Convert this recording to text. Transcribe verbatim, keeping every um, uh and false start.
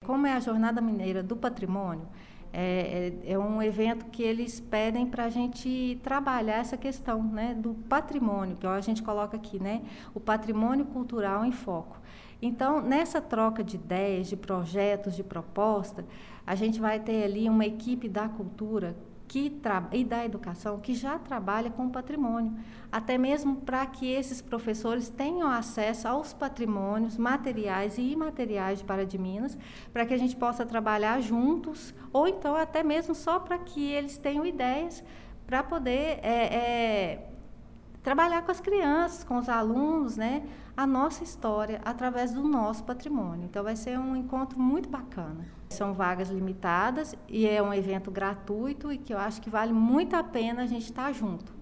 como é a Jornada Mineira do Patrimônio, é, é, é um evento que eles pedem para a gente trabalhar essa questão, né, do patrimônio, que a gente coloca aqui, né, o patrimônio cultural em foco. Então, nessa troca de ideias, de projetos, de proposta, a gente vai ter ali uma equipe da cultura que tra- e da educação que já trabalha com o patrimônio, até mesmo para que esses professores tenham acesso aos patrimônios materiais e imateriais de Pará de Minas, para que a gente possa trabalhar juntos, ou então até mesmo só para que eles tenham ideias para poder é, é, trabalhar com as crianças, com os alunos, né, a nossa história através do nosso patrimônio. Então vai ser um encontro muito bacana. São vagas limitadas e é um evento gratuito e que eu acho que vale muito a pena a gente estar junto.